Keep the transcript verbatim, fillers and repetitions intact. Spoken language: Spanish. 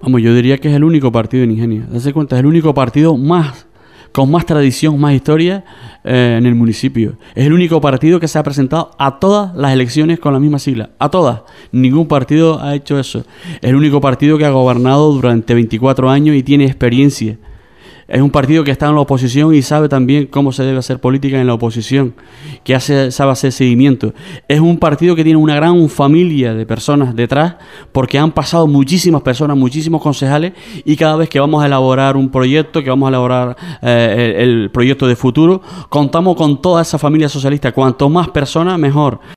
Como yo diría que es el único partido en Ingenio. Dase cuenta, es el único partido más con más tradición, más historia eh, en el municipio. Es el único partido que se ha presentado a todas las elecciones con la misma sigla. A todas. Ningún partido ha hecho eso. Es el único partido que ha gobernado durante veinticuatro años y tiene experiencia. Es un partido que está en la oposición y sabe también cómo se debe hacer política en la oposición, que hace, sabe hacer seguimiento. Es un partido que tiene una gran familia de personas detrás, porque han pasado muchísimas personas, muchísimos concejales, y cada vez que vamos a elaborar un proyecto, que vamos a elaborar eh, el, el proyecto de futuro, contamos con toda esa familia socialista. Cuanto más personas, mejor.